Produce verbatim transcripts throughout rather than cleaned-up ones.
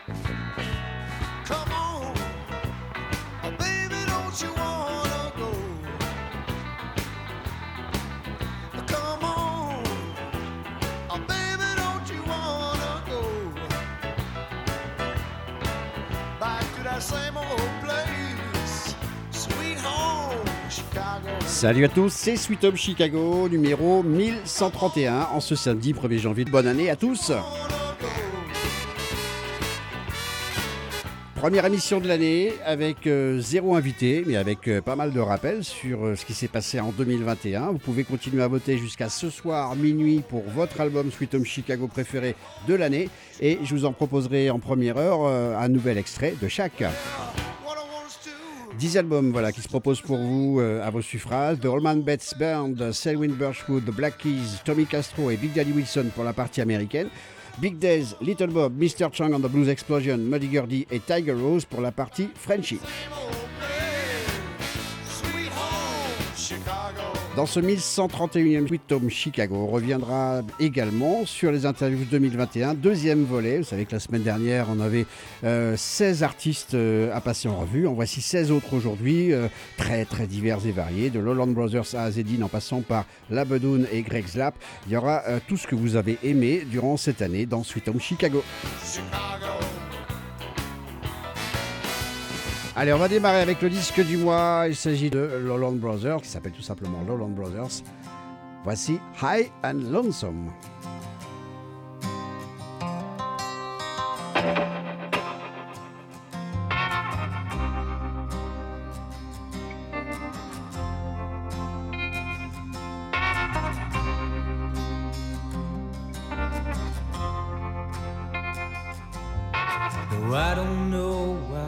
Come on, oh baby, don't you wanna go? Come on, oh baby, don't you wanna go back to that same old place, sweet home, Chicago. Salut à tous, c'est Sweet Home Chicago, numéro mille cent trente et un, en ce samedi premier janvier. Bonne année à tous. Première émission de l'année avec euh, zéro invité, mais avec euh, pas mal de rappels sur euh, ce qui s'est passé en deux mille vingt et un. Vous pouvez continuer à voter jusqu'à ce soir minuit pour votre album Sweet Home Chicago préféré de l'année. Et je vous en proposerai en première heure euh, un nouvel extrait de chaque. dix albums voilà, qui se proposent pour vous euh, à vos suffrages. The Allman Betts Band, Selwyn Birchwood, The Black Keys, Tommy Castro et Big Daddy Wilson pour la partie américaine. Big Days, Little Bob, mister Chang and the Blues Explosion, Muddy Gurdy et Tiger Rose pour la partie Frenchie. Dans ce mille cent trente et unième Sweet Home Chicago, on reviendra également sur les interviews deux mille vingt et un, deuxième volet. Vous savez que la semaine dernière, on avait euh, seize artistes euh, à passer en revue. En voici seize autres aujourd'hui, euh, très très divers et variés, de Lowland Brothers à Azedine en passant par Labedoun et Greg Slap. Il y aura euh, tout ce que vous avez aimé durant cette année dans Sweet Home Chicago. Chicago. Allez, on va démarrer avec le disque du mois. Il s'agit de Lowland Brothers, qui s'appelle tout simplement Lowland Brothers. Voici High and Lonesome. No, I don't know why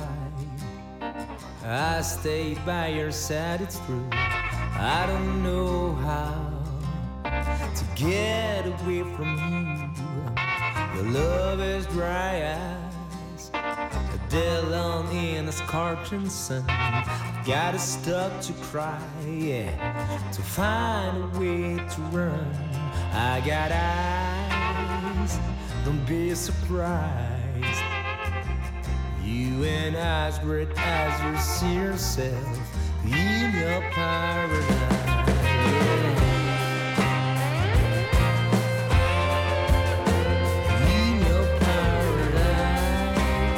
I stayed by your side, it's true. I don't know how to get away from you. Your love is dry eyes, a dead long in a scorching sun. Got us stuck to cry, yeah, to find a way to run. I got eyes, don't be surprised. You and I, as great as you see yourself in your paradise. In your paradise.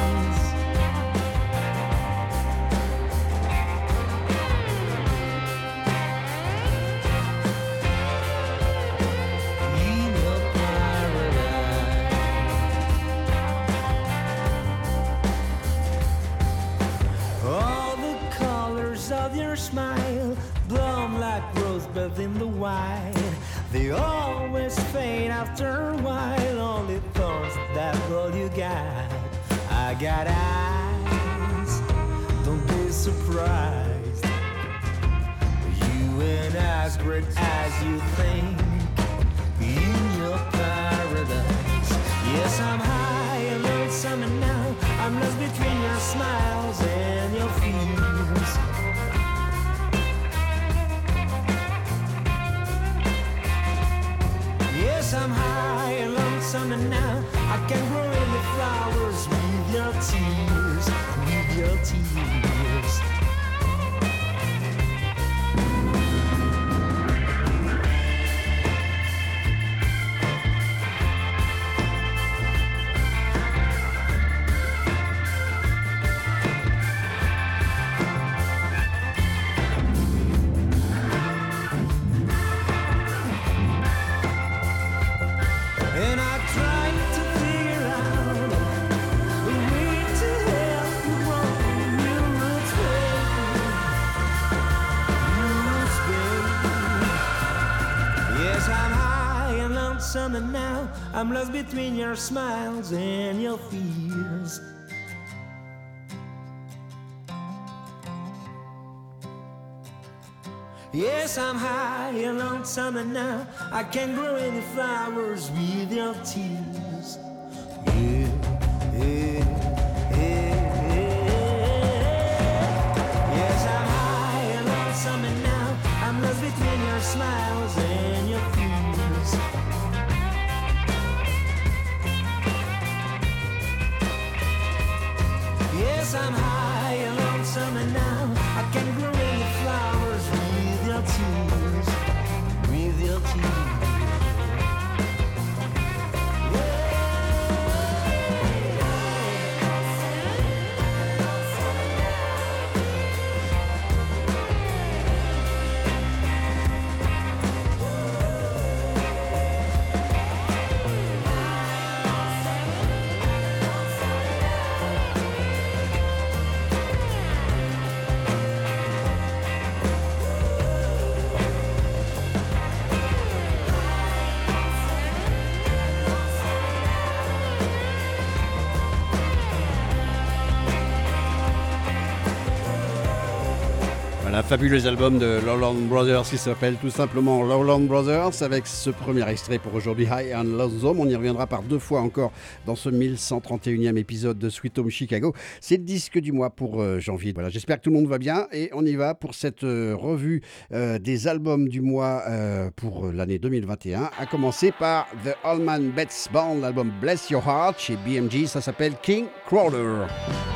In your paradise. All the colors of your smile bloom like rosebuds in the wild. They always fade after a while. Only thorns that all you got. I got eyes, don't be surprised. You and I, as great as you think, in your paradise. Yes, I'm high and lonesome and now I'm lost between your smiles and your fears. Yes, I'm high and lonesome and now I can grow in the flowers with your tears, with your tears. And I tried to figure out a way to help you on your roots, baby. Your roots, baby. Yes, I'm high and lonesome and now I'm lost between your smiles and your fears. Yes, I'm high and lonesome and now I can grow any flowers with your tears. Yeah, yeah, yeah, yeah. Yes, I'm high and lonesome and now I'm lost between your smiles and your fears. fabuleux album de Lowland Brothers qui s'appelle tout simplement Lowland Brothers, avec ce premier extrait pour aujourd'hui, High and Lonesome. On y reviendra par deux fois encore dans ce mille cent trente et unième épisode de Sweet Home Chicago. C'est le disque du mois pour euh, janvier. Voilà, j'espère que tout le monde va bien et on y va pour cette euh, revue euh, des albums du mois euh, pour l'année deux mille vingt et un, à commencer par The Allman Betts Band, l'album Bless Your Heart chez B M G. Ça s'appelle King Crawler.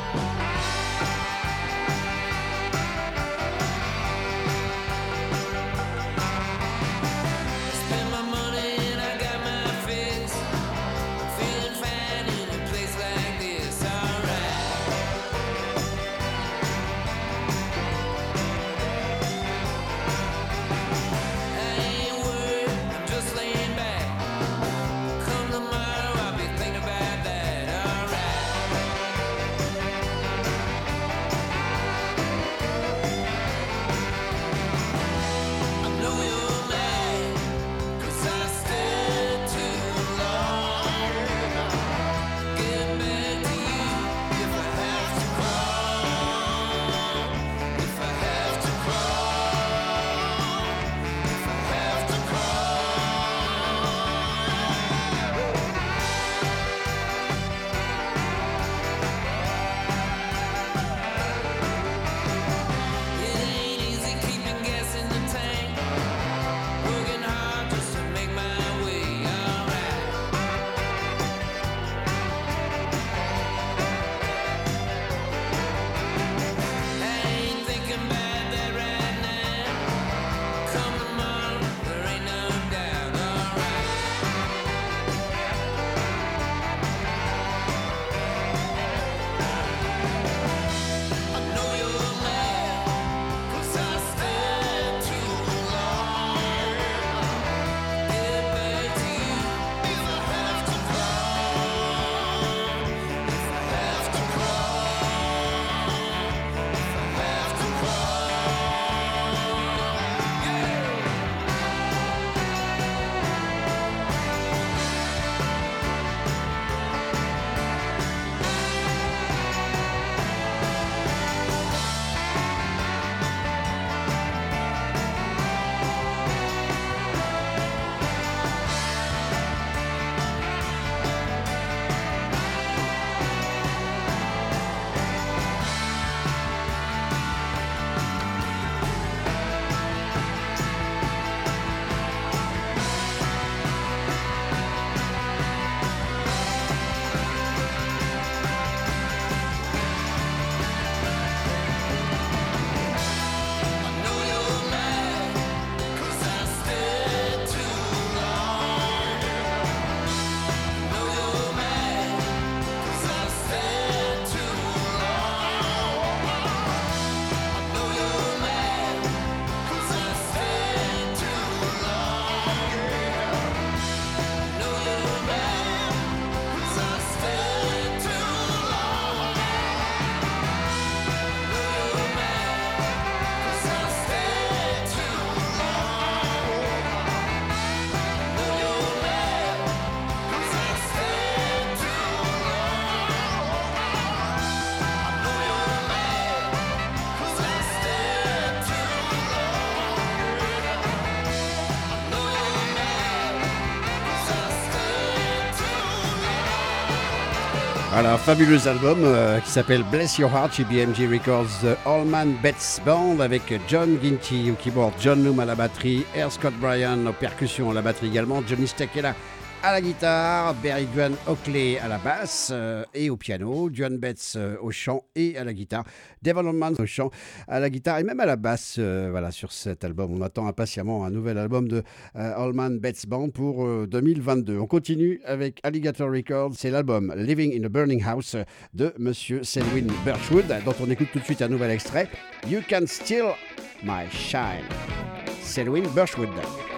Voilà, un fabuleux album euh, qui s'appelle Bless Your Heart chez B M G Records, The Allman Betts Band, avec John Ginty au keyboard, John Noom à la batterie, R. Scott Bryan aux percussions à la batterie également, Johnny Stakela à la guitare, Barry Duane Oakley à la basse euh, et au piano, Duane Betts euh, au chant et à la guitare, Devon Allman au chant, à la guitare et même à la basse. Euh, voilà, sur cet album, on attend impatiemment un nouvel album de euh, Allman Betts Band pour euh, deux mille vingt-deux. On continue avec Alligator Records, c'est l'album Living in a Burning House de Monsieur Selwyn Birchwood, dont on écoute tout de suite un nouvel extrait, You Can Steal My Shine. Selwyn Birchwood.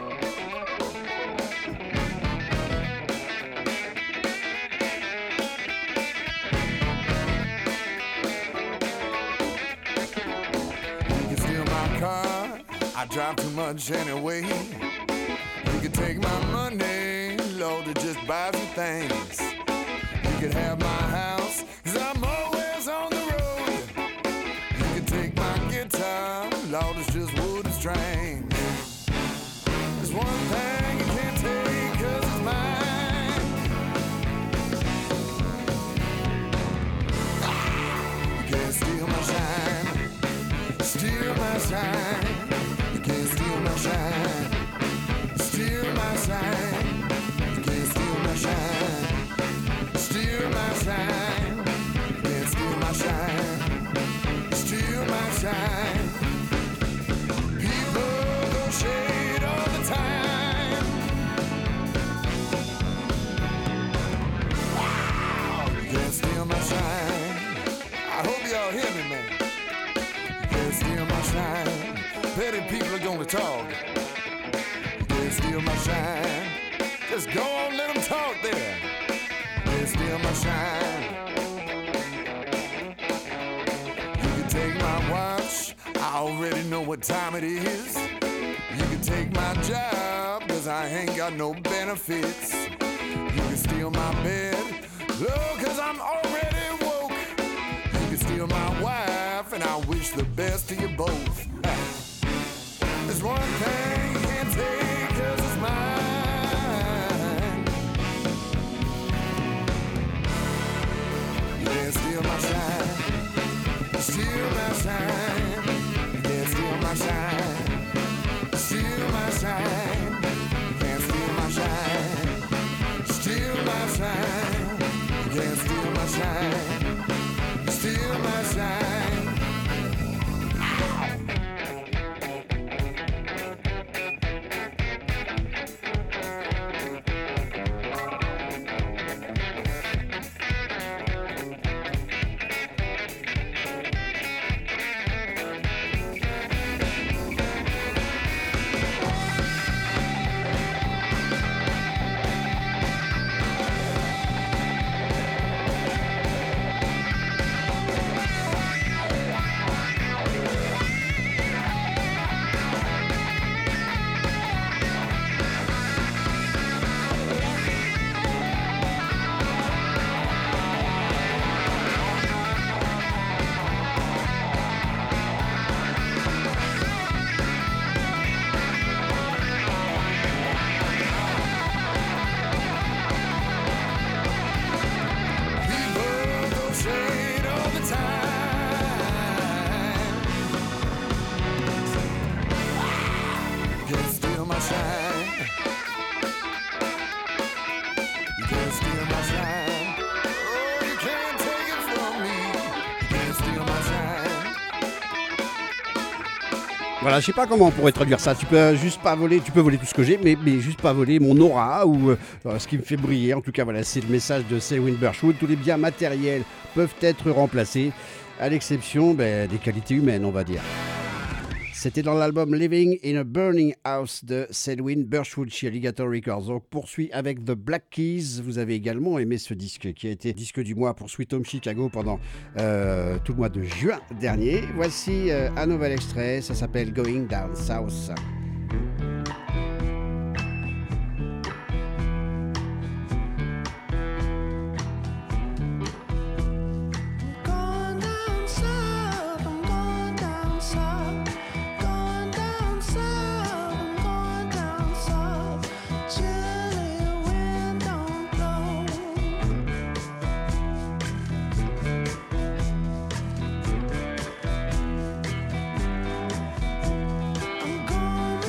I drive too much anyway. You could take my money, Lord, to just buy some things. You could have my house, cause I'm always on the road. You could take my guitar, Lord, it's shine. People go shade all the time. Wow, you can't steal my shine. I hope y'all hear me, man. You can't steal my shine. Petty people are gonna talk. You can't steal my shine. Just go on, let them talk there. You can't steal my shine. You can take my watch, I already know what time it is. You can take my job, cause I ain't got no benefits. You can steal my bed, oh, cause I'm already woke. You can steal my wife, and I wish the best to you both. There's one thing you can't take, cause it's mine. You can't steal my shine. Steal my shine. You can't steal my shine. Steal my shine. You can't steal my shine. Steal my shine. You can't steal my shine. Steal my shine. Voilà, je sais pas comment on pourrait traduire ça. Tu peux juste pas voler, tu peux voler tout ce que j'ai, mais, mais juste pas voler mon aura ou euh, ce qui me fait briller. En tout cas, voilà, c'est le message de Selwyn Birchwood. Tous les biens matériels peuvent être remplacés, à l'exception ben, des qualités humaines, on va dire. C'était dans l'album Living in a Burning House de Selwyn Birchwood chez Alligator Records. On poursuit avec The Black Keys. Vous avez également aimé ce disque qui a été disque du mois pour Sweet Home Chicago pendant euh, tout le mois de juin dernier. Voici euh, un nouvel extrait, ça s'appelle Going Down South. Going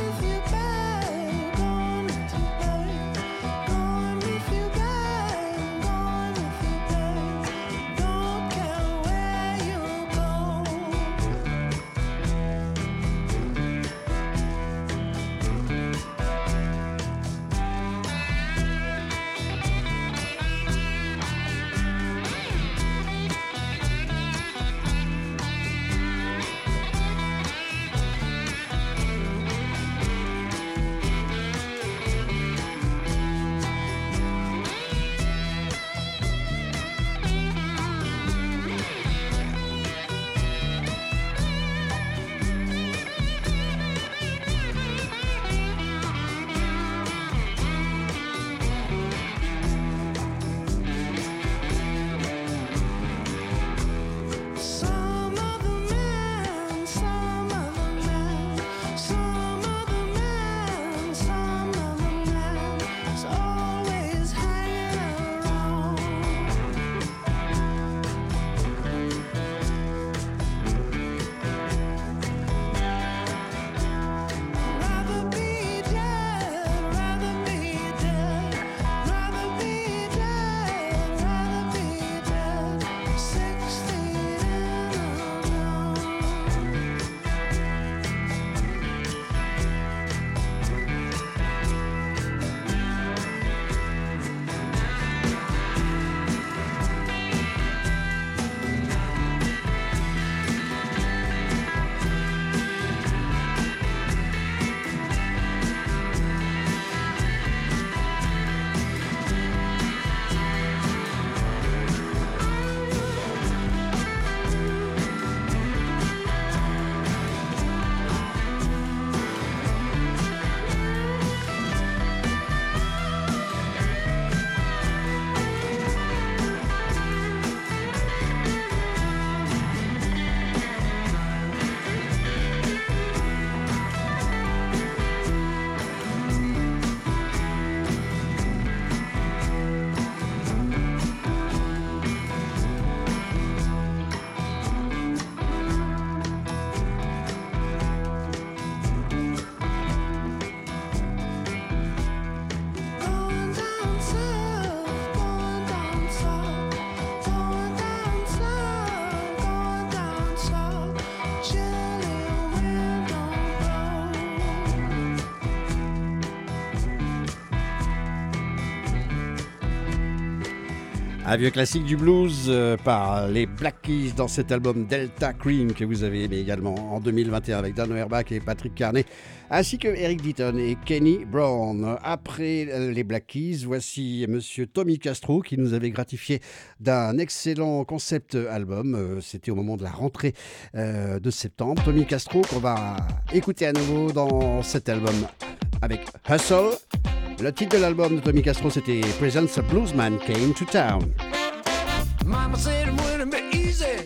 Un vieux classique du blues euh, par les Black Keys dans cet album Delta Cream que vous avez aimé également en deux mille vingt et un avec Dan Auerbach et Patrick Carney ainsi que Eric Deaton et Kenny Brown. Après euh, les Black Keys, voici monsieur Tommy Castro qui nous avait gratifié d'un excellent concept album. Euh, c'était au moment de la rentrée euh, de septembre. Tommy Castro qu'on va écouter à nouveau dans cet album avec Hustle. Le titre de l'album de Tommy Castro, c'était Presents a Bluesman Came to Town. Mama said it wouldn't be easy.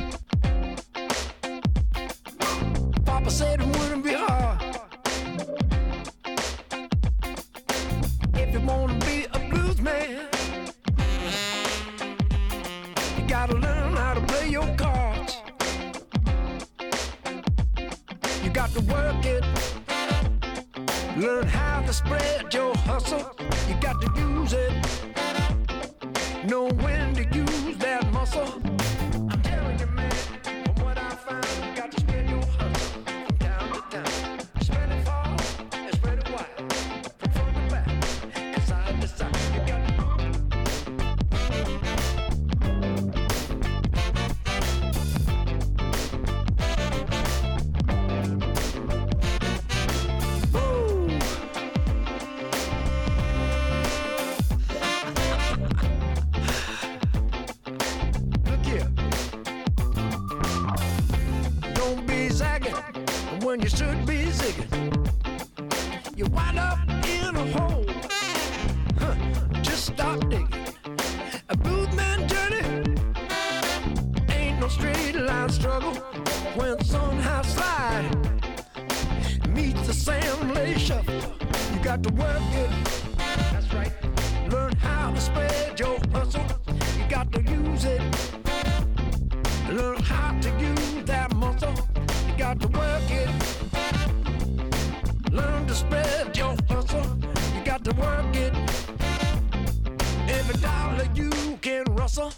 Papa said it wouldn't be hard. If you wanna be a blues man, you gotta learn how to play your cards. You got to work it. Learn how to spread your hustle. You got to use it. Know when to use that muscle. I'm telling you, man, from what I found, you got to spread your hustle from town to town. Spread it far and spread it wide. From front to back and side to side. You got to when you should be zigging. You wind up in a hole. Huh, just stop digging. A bluesman journey ain't no straight line struggle. When somehow slide meets the Sam Lay shuffle, you got to work it. That's right. Learn how to spread your hustle. You got to use it. Learn how to use that muscle. You got to work it. Learn to spread your hustle. You got to work it. Every dollar you can rustle.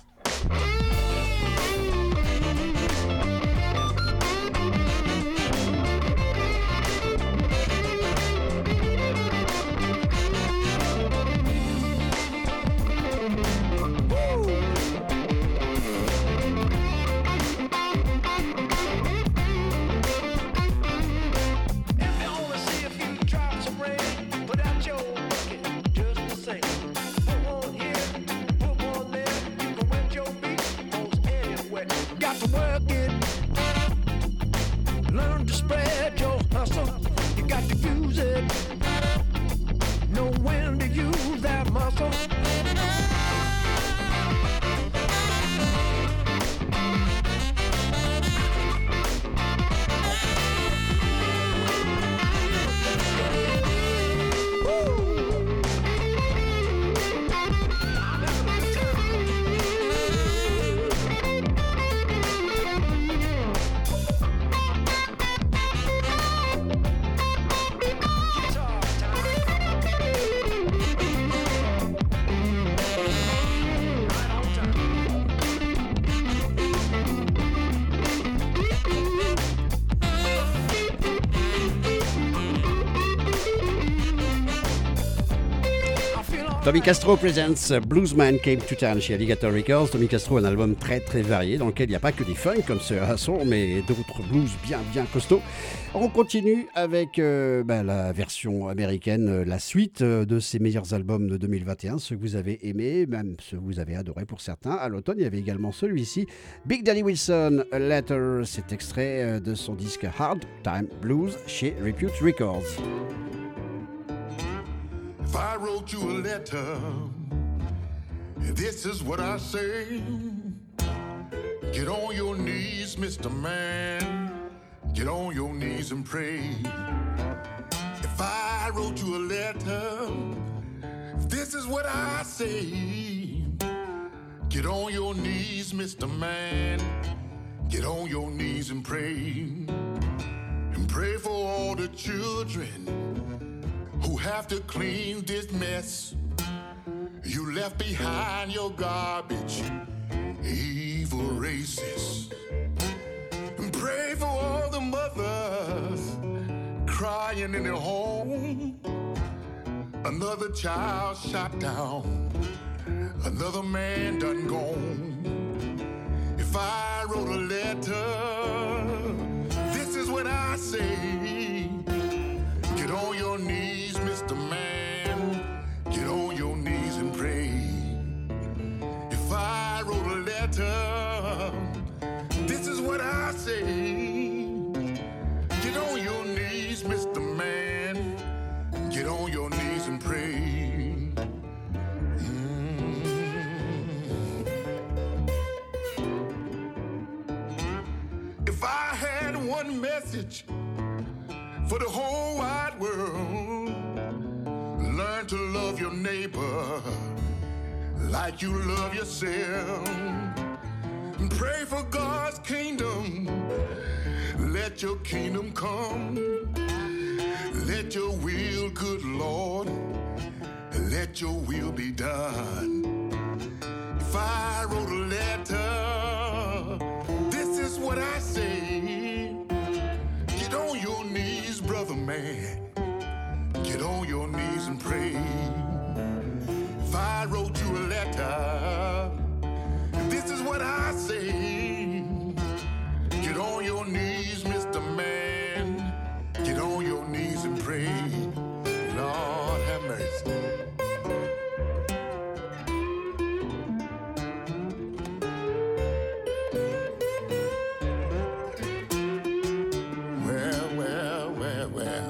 Tommy Castro presents Bluesman Came to Town chez Alligator Records. Tommy Castro, un album très très varié dans lequel il n'y a pas que des funk comme ce Hustle, mais d'autres blues bien bien costauds. On continue avec euh, bah, la version américaine, euh, la suite euh, de ses meilleurs albums de deux mille vingt et un, ceux que vous avez aimés, même ceux que vous avez adorés pour certains. À l'automne, il y avait également celui-ci, Big Daddy Wilson, A Letter, cet extrait euh, de son disque Hard Time Blues chez Repute Records. If I wrote you a letter, this is what I say. Get on your knees, Mister Man. Get on your knees and pray. If I wrote you a letter, this is what I say. Get on your knees, Mister Man. Get on your knees and pray. And pray for all the children who have to clean this mess. You left behind your garbage, evil racist. And pray for all the mothers crying in their home. Another child shot down, another man done gone. If I wrote a letter, this is what I say. Get on your knees, Mister Man. Get on your knees and pray. If I wrote a letter, this is what I say. Get on your knees, Mister Man. Get on your knees and pray. Mm. If I had one message for the whole wide world, learn to love your neighbor like you love yourself. Pray for God's kingdom. Let your kingdom come. Let your will, good Lord, let your will be done. If I wrote a letter, this is what I say. Get on your knees, brother man. Get on your knees and pray. If I wrote you a letter, this is what I say. Get on your knees, Mister Man. Get on your knees and pray. Lord have mercy. Well, well, well, well.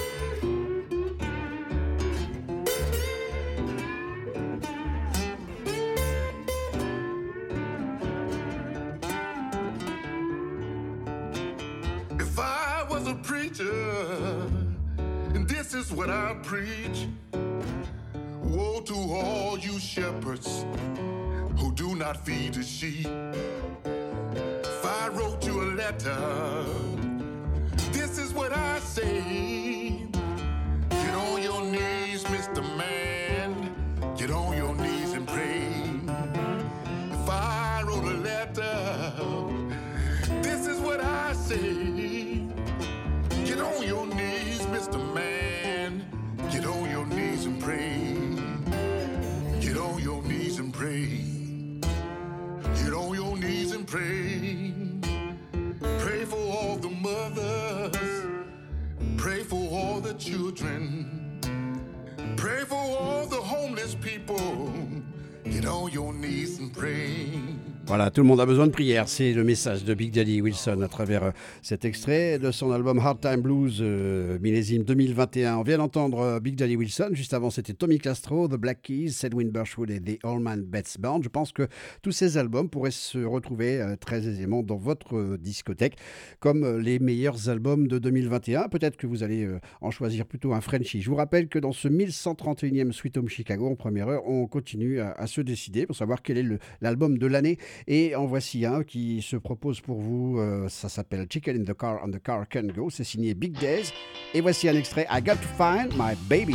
If I was a preacher, and this is what I preach. Woe to all you shepherds who do not feed the sheep. If I wrote you a letter, this is what I say. Get on your knees, Mister Man. Get on your knees and pray. If I wrote a letter, this is what I say. Get on your knees, Mister Man. Get on your knees and pray. Get on your knees and pray. Get on your knees and pray. Pray for all the mothers. Pray for all the children. Pray for all the homeless people. Get on your knees and pray. Voilà, tout le monde a besoin de prière. C'est le message de Big Daddy Wilson à travers euh, cet extrait de son album Hard Time Blues, euh, millésime deux mille vingt et un. On vient d'entendre euh, Big Daddy Wilson. Juste avant, c'était Tommy Castro, The Black Keys, Sedwin Birchwood et The Allman Betts Band. Je pense que tous ces albums pourraient se retrouver euh, très aisément dans votre euh, discothèque comme euh, les meilleurs albums de deux mille vingt et un. Peut-être que vous allez euh, en choisir plutôt un Frenchie. Je vous rappelle que dans ce mille cent trente et unième Sweet Home Chicago, en première heure, on continue à, à se décider pour savoir quel est le, l'album de l'année. Et en voici un qui se propose pour vous, euh, ça s'appelle Chicken in the Car and the Car Can Go, c'est signé Big Days. Et voici un extrait, I Got to Find My Baby.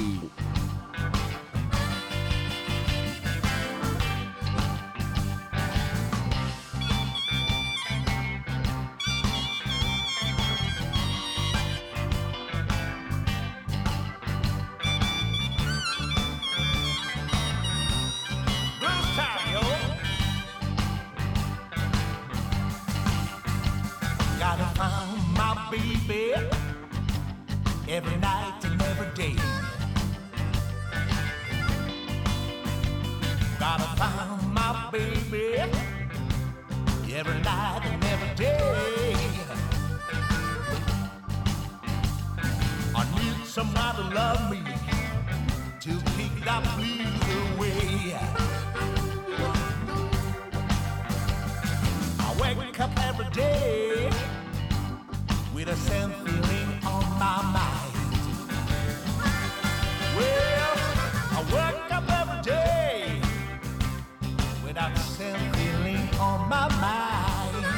Every night and every day, gotta find my baby. Every night and every day, I need somebody to love me to keep that blues away. I wake up every day with a same feeling on my mind. Well, I wake up every day with that same feeling on my mind.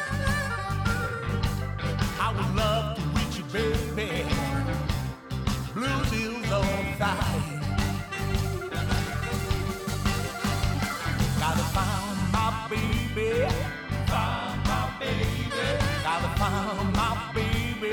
I would love to reach you, baby. Blues is on fire. Gotta find my baby. Find my baby. Gotta find my baby.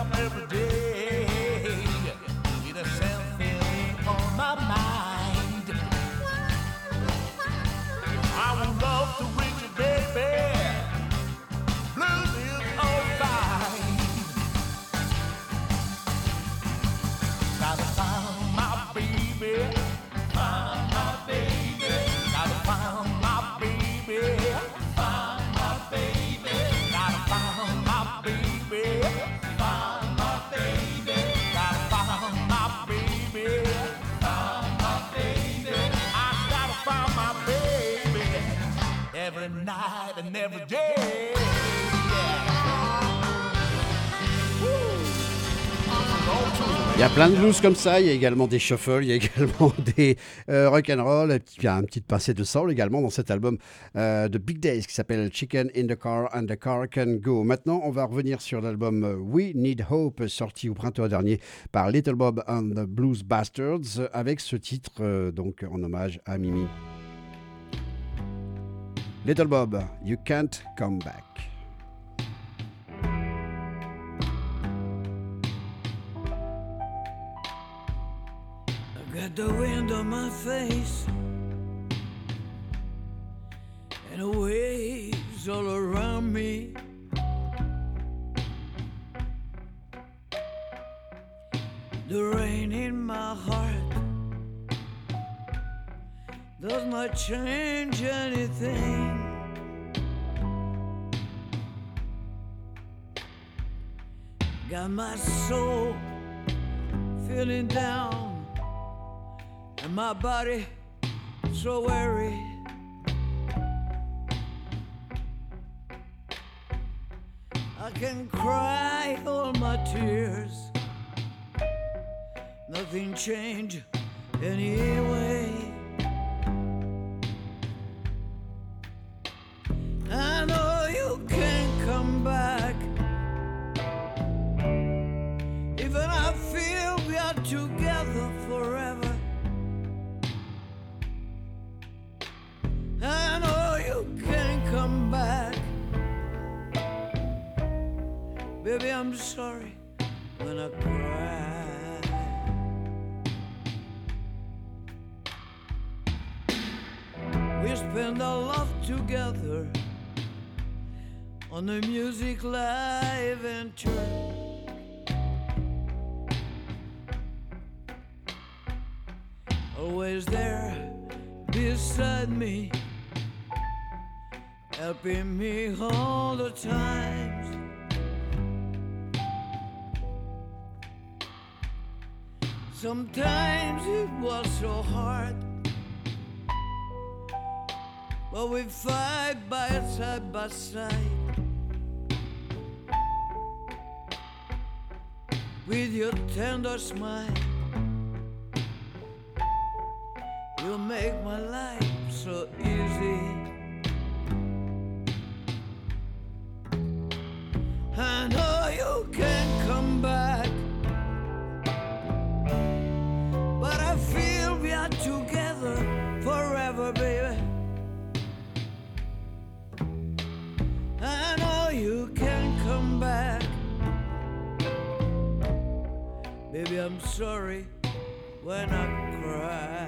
up every day with a something on my mind. I would love to reach you, baby. Blues is all fine. Gotta find my baby. Find my baby. Gotta find my baby. Find my baby. Gotta find my baby. Find my baby. Gotta find my baby. Find my baby. I gotta find my baby every night and every day. Il y a plein de blues comme ça, il y a également des shuffles, il y a également des euh, rock'n'roll, il y a un petit pincée de soul également dans cet album euh, de Big Days qui s'appelle Chicken in the Car and the Car Can Go. Maintenant, on va revenir sur l'album We Need Hope, sorti au printemps dernier par Little Bob and the Blues Bastards, avec ce titre euh, donc en hommage à Mimi. Little Bob, You Can't Come Back. Got the wind on my face and the waves all around me. The rain in my heart does not change anything. Got my soul feeling down and my body so weary. I can cry all my tears, nothing changed anyway. I know you can't come back, even I feel we are together forever. I know you can't come back. Baby, I'm sorry when I cry. We spend our love together on the music live and church. Always there beside me, helping me all the times. Sometimes it was so hard, but we fight by side by side. With your tender smile, you make my life so easy. I know you can't come back, but I feel we are together forever, baby. I know you can't come back. Baby, I'm sorry when I cry.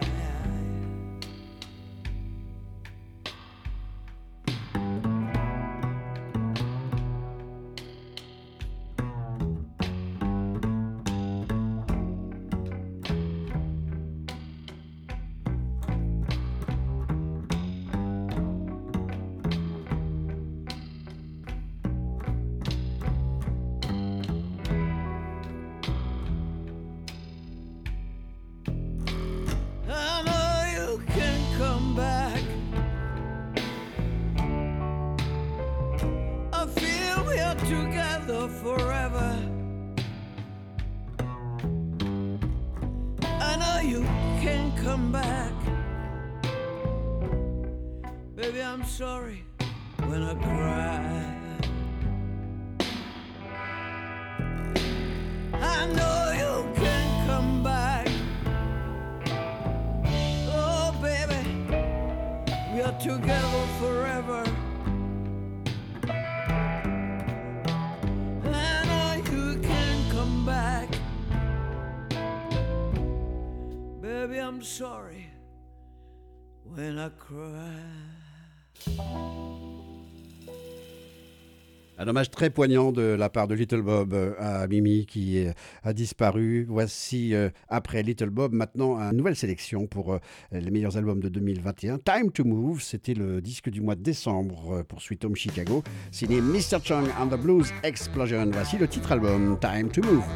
Together forever. I know you can't come back. Baby, I'm sorry when I cry. I know you can't come back. Oh, baby, we are together forever. I'm sorry when I cry. Un hommage très poignant de la part de Little Bob à Mimi qui a disparu. Voici, euh, après Little Bob, maintenant une nouvelle sélection pour euh, les meilleurs albums de deux mille vingt et un. Time to Move, c'était le disque du mois de décembre pour Sweet Home Chicago, signé mister Chung and the Blues Explosion. Voici le titre album, Time to Move.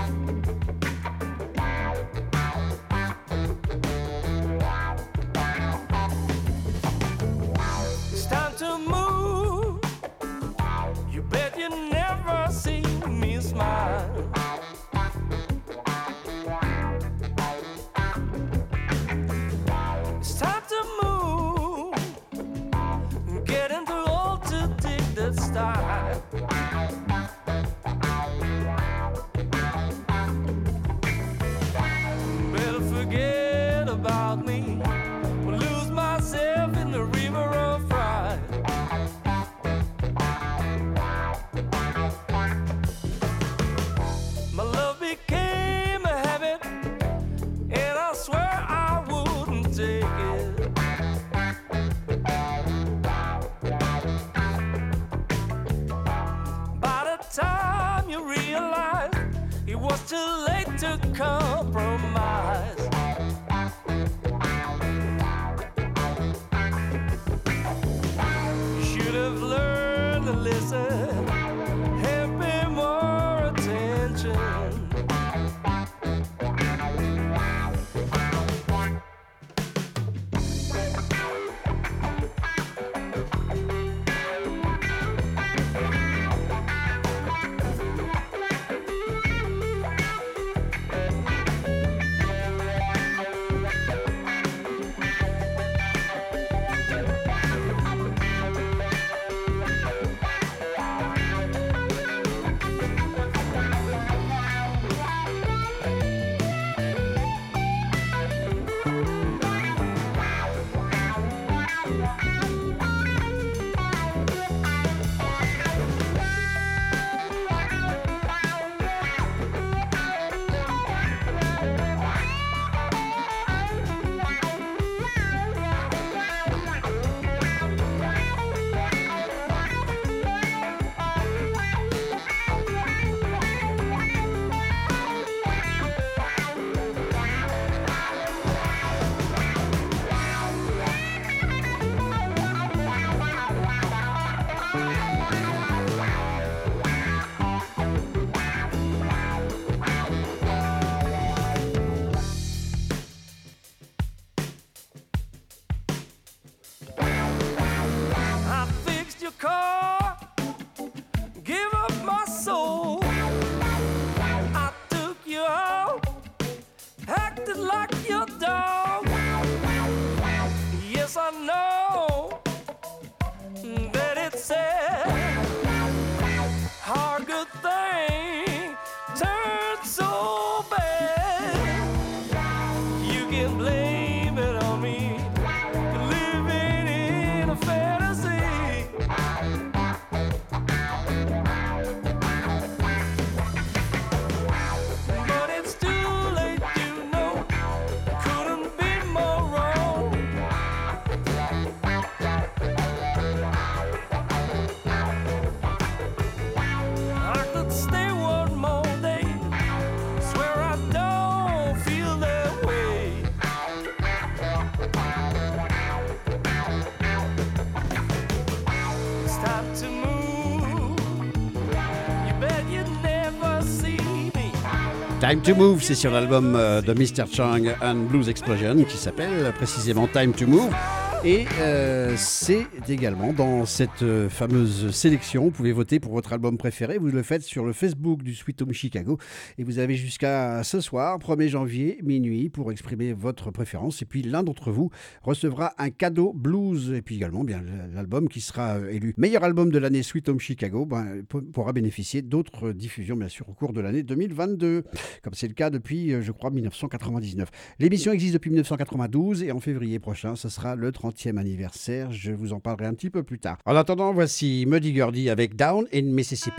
Time to Move, c'est sur l'album de mister Chung and Blues Explosion qui s'appelle précisément Time to Move. Et euh, c'est également dans cette euh, fameuse sélection, vous pouvez voter pour votre album préféré, vous le faites sur le Facebook du Sweet Home Chicago et vous avez jusqu'à ce soir, premier janvier, minuit, pour exprimer votre préférence. Et puis l'un d'entre vous recevra un cadeau blues et puis également bien l'album qui sera élu meilleur album de l'année Sweet Home Chicago ben, pourra bénéficier d'autres diffusions bien sûr au cours de l'année deux mille vingt-deux, comme c'est le cas depuis je crois dix-neuf cent quatre-vingt-dix-neuf. L'émission existe depuis dix-neuf cent quatre-vingt-douze et en février prochain ce sera le trentième anniversaire, je vous en parlerai un petit peu plus tard. En attendant, voici Muddy Gurdy avec Down in Mississippi.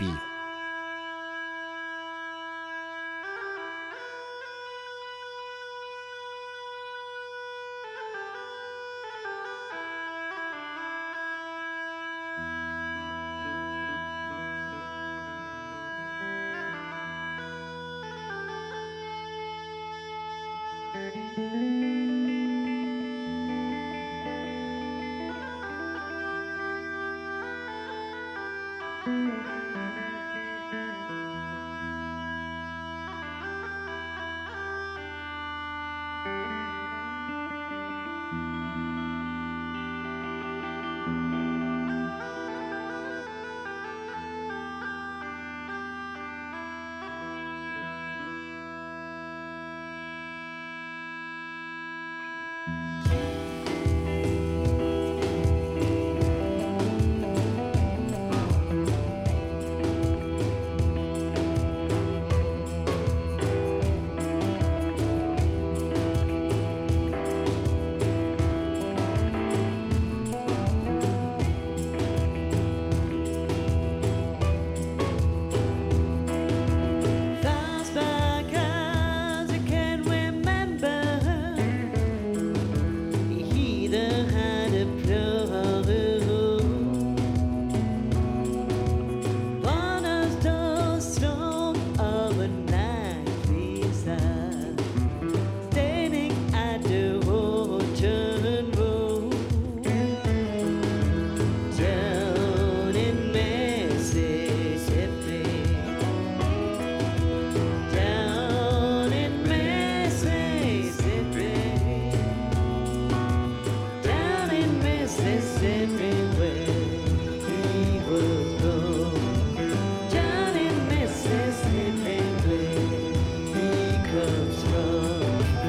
Mississippi where he was born. Down in Mississippi where he comes from.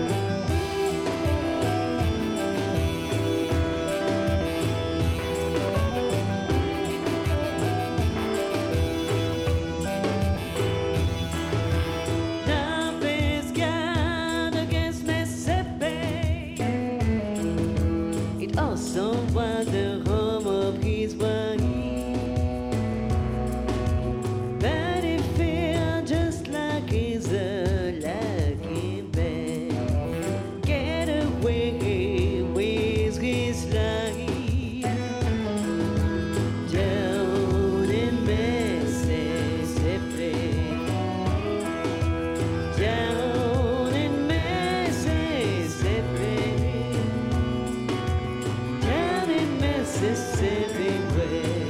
Love is God against Mississippi. It also was the home of his wife. But it felt just like he's a lucky man. Get away with his life. Down in Mississippi. Down in Mississippi. Down in Mississippi where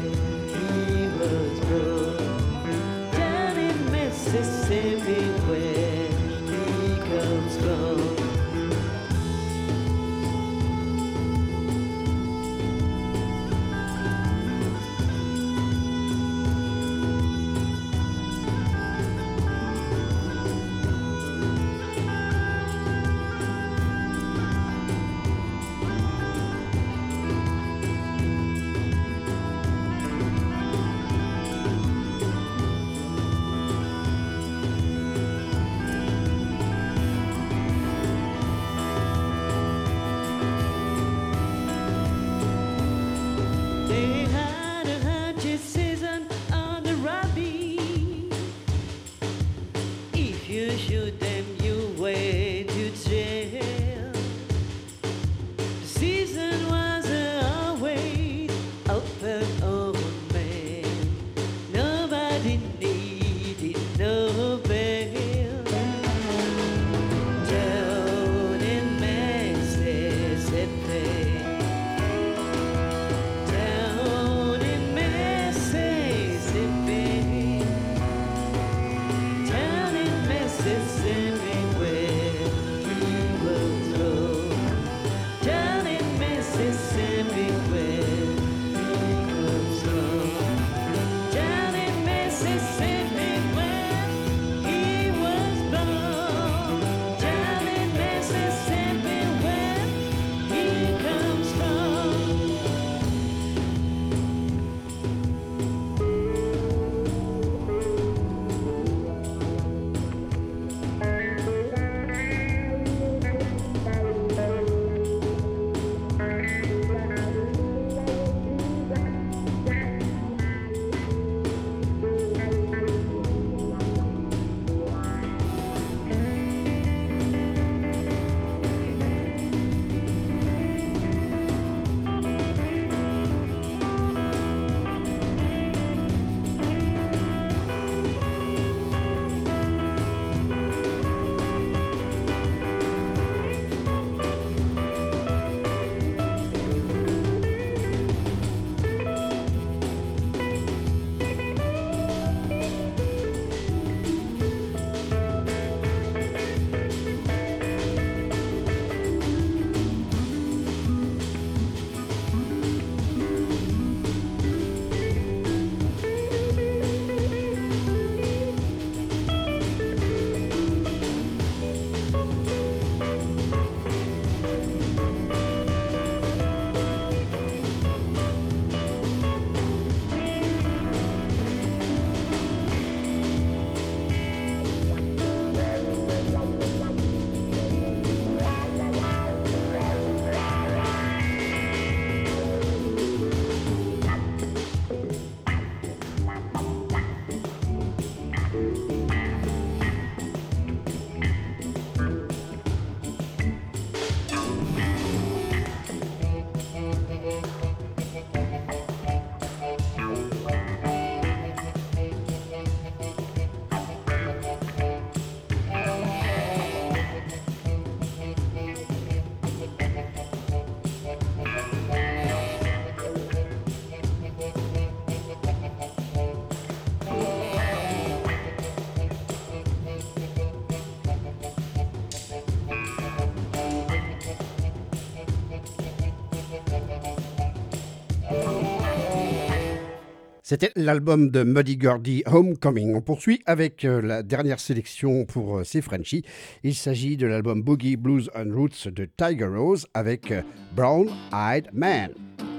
C'était l'album de Muddy Gurdy, Homecoming. On poursuit avec euh, la dernière sélection pour euh, ces Frenchies. Il s'agit de l'album Boogie, Blues and Roots de Tiger Rose avec euh, Brown Eyed Man.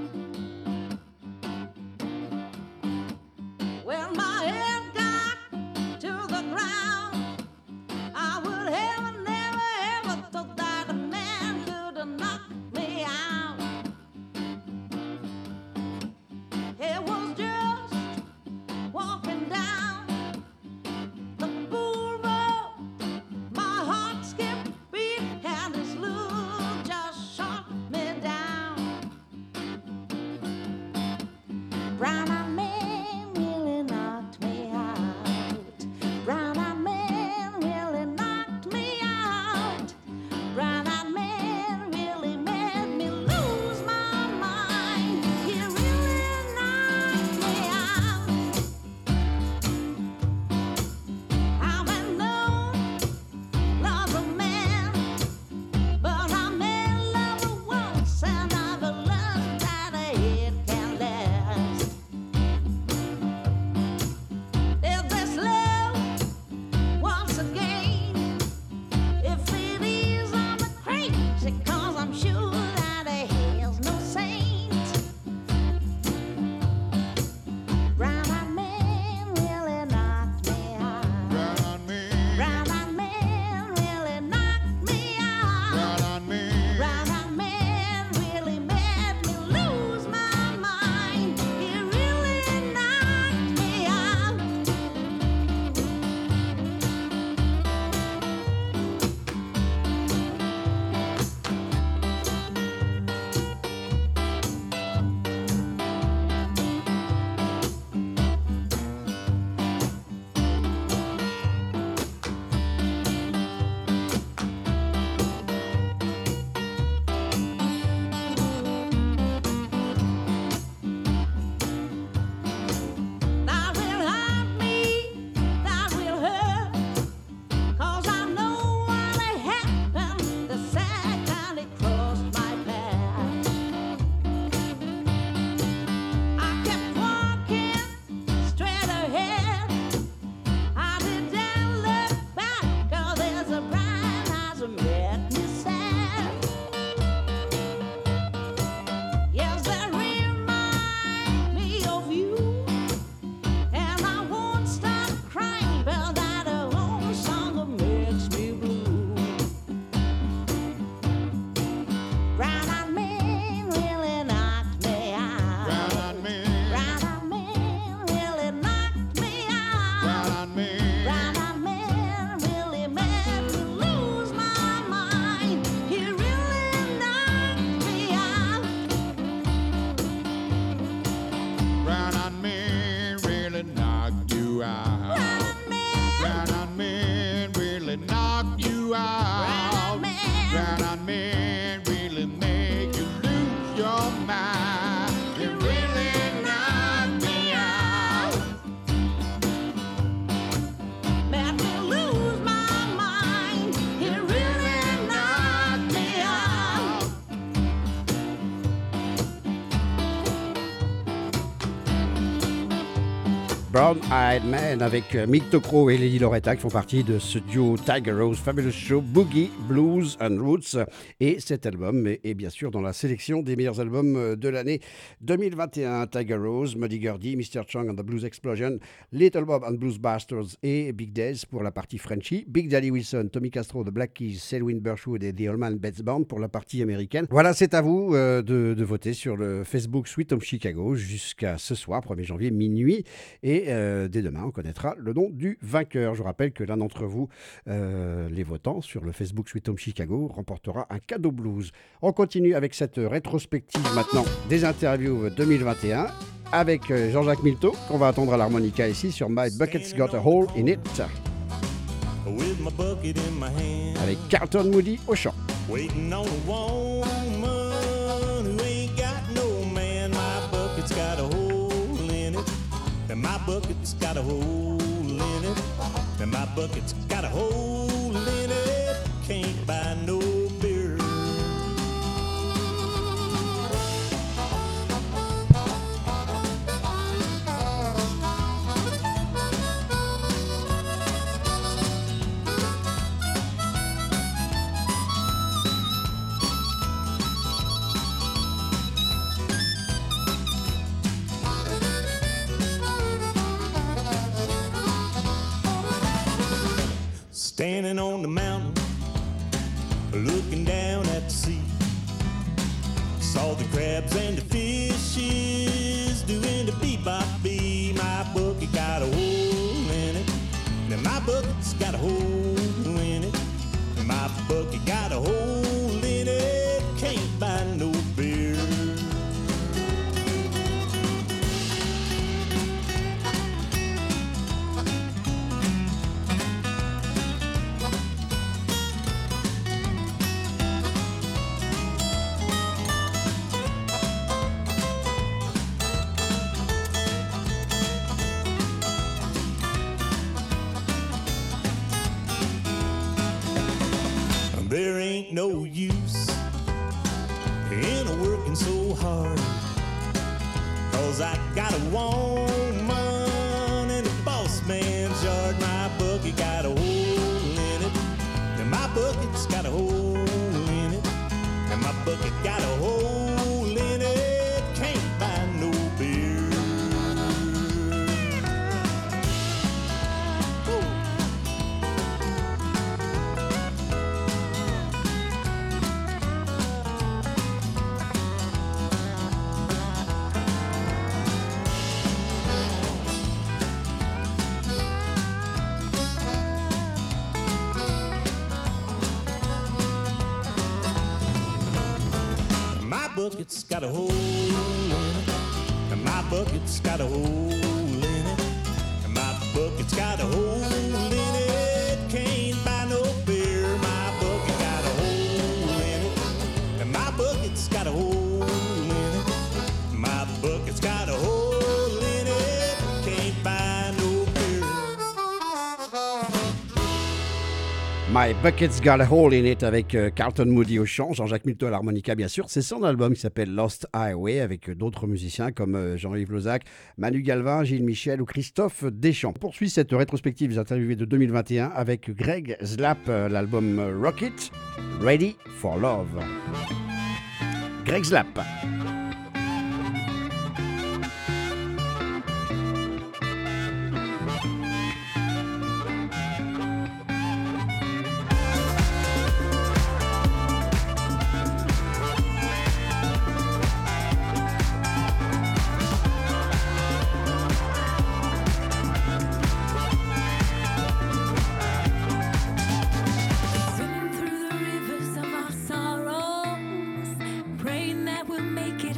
Brown Eyed Man avec Mick Tocro et Lady Loretta qui font partie de ce duo Tiger Rose Fabulous Show, Boogie, Blues and Roots. Et cet album est, est bien sûr dans la sélection des meilleurs albums de l'année deux mille vingt et un. Tiger Rose, Muddy Gurdy, mister Chung and the Blues Explosion, Little Bob and Blues Bastards et Big Days pour la partie Frenchy, Big Daddy Wilson, Tommy Castro, The Black Keys, Selwyn Birchwood et The Allman Betts Band pour la partie américaine. Voilà, c'est à vous euh, de, de voter sur le Facebook Sweet Home Chicago jusqu'à ce soir, premier janvier, minuit. Et euh, dès demain, on connaîtra le nom du vainqueur. Je vous rappelle que l'un d'entre vous, euh, les votants sur le Facebook Sweet Home Chicago, remportera un cadeau blues. On continue avec cette rétrospective maintenant des interviews deux mille vingt et un avec Jean-Jacques Milteau, qu'on va attendre à l'harmonica ici sur My Bucket's Got a Hole in It. With my bucket in my hand, avec Carlton Moody au chant. waiting on a woman who ain't got no man. My bucket's got a hole in it, and my bucket's got a hole in it, and my bucket's got a hole in it. Can't buy no beer. standing on the mountain, looking down at the sea. Saw the crabs and the fishes doing the bebop bee. My bucket got a hole in it. Now my bucket's got a hole in it. My bucket got a hole in it. Can't buy no beer. There ain't no use in a working so hard, 'cause I got a woman in the boss man's yard. My bucket got a hole in it, and my bucket's got a hole in it, and my bucket got a hole in it. Can't buy no beer. My bucket's got a hole in it, and my bucket's got a hole in it, and my bucket's got a hole in it. Can't buy no beer. My bucket got a hole in it, and my bucket's got a hole in it. My bucket's got a hole in it. Can't buy no beer. My Bucket's Got a Hole in It avec euh, Carlton Moody au chant, Jean-Jacques Milteau à l'harmonica bien sûr. C'est son album qui s'appelle Lost Highway avec euh, d'autres musiciens comme euh, Jean-Yves Lozac, Manu Galvin, Gilles Michel ou Christophe Deschamps. On poursuit cette rétrospective des interviewés de deux mille vingt et un avec Greg Zlap, euh, l'album euh, Rocket, Ready for Love. Greg Zlap. Swimming through the rivers of our sorrows, praying that we'll make it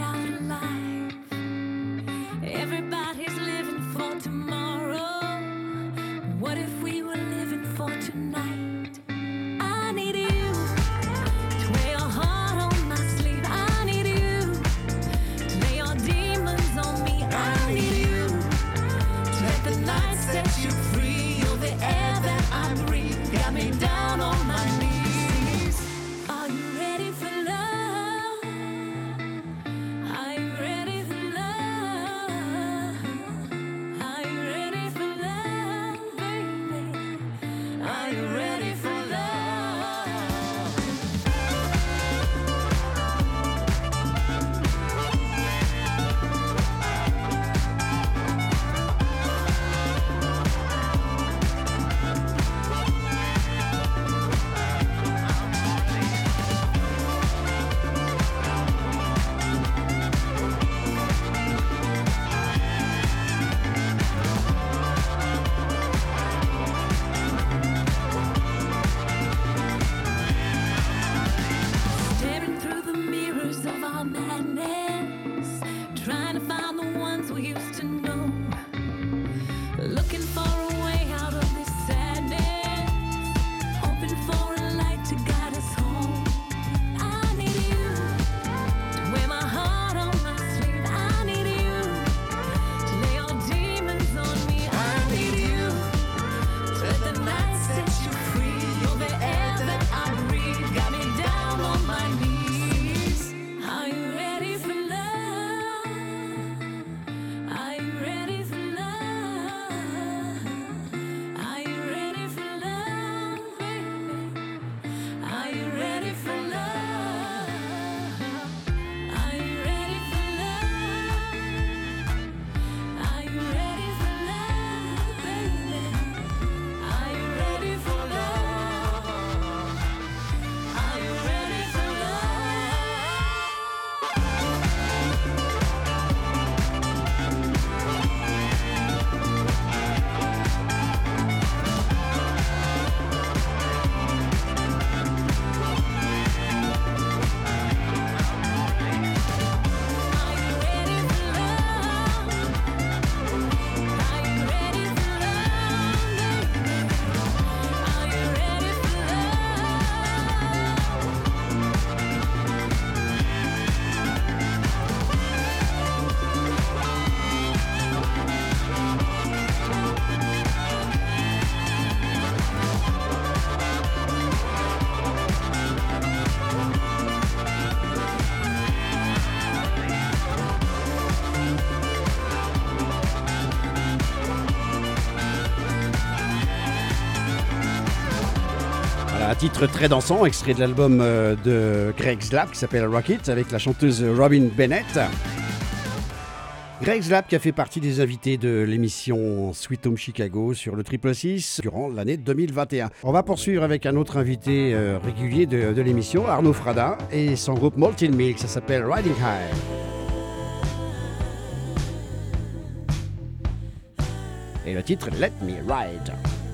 Un titre très dansant, extrait de l'album euh, de Greg Slap qui s'appelle Rocket avec la chanteuse Robin Bennett. Greg Slap qui a fait partie des invités de l'émission Sweet Home Chicago sur le Triple six durant l'année deux mille vingt et un. On va poursuivre avec un autre invité euh, régulier de, de l'émission, Arnaud Frada, et son groupe Malted Milk, ça s'appelle Riding High. Et le titre Let Me Ride.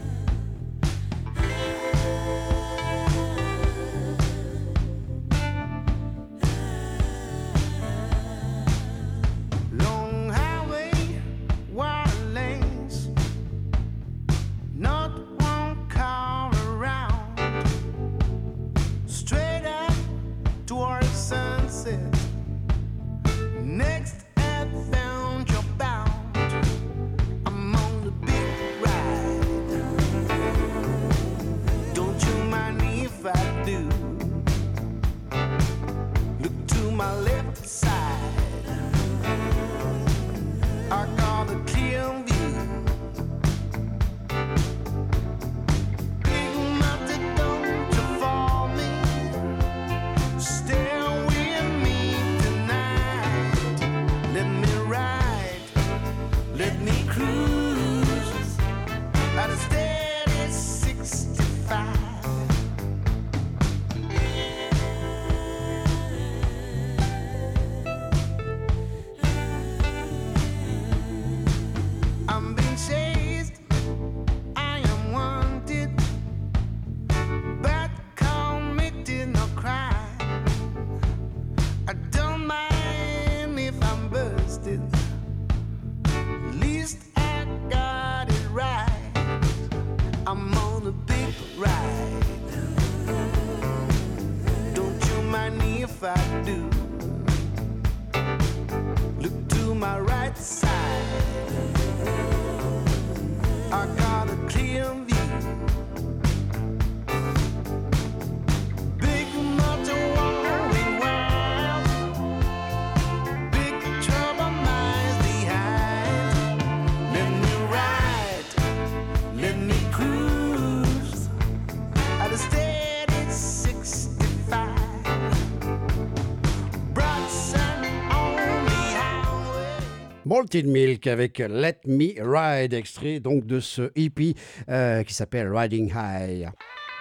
Malted Milk avec Let Me Ride, extrait donc de ce E P euh, qui s'appelle Riding High.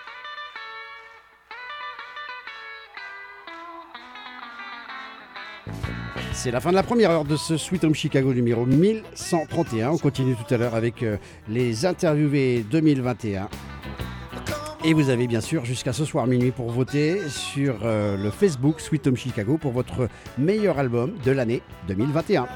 C'est la fin de la première heure de ce Sweet Home Chicago numéro mille cent trente et un. On continue tout à l'heure avec euh, les interviewés deux mille vingt et un. Et vous avez bien sûr jusqu'à ce soir minuit pour voter sur euh, le Facebook Sweet Home Chicago pour votre meilleur album de l'année deux mille vingt et un.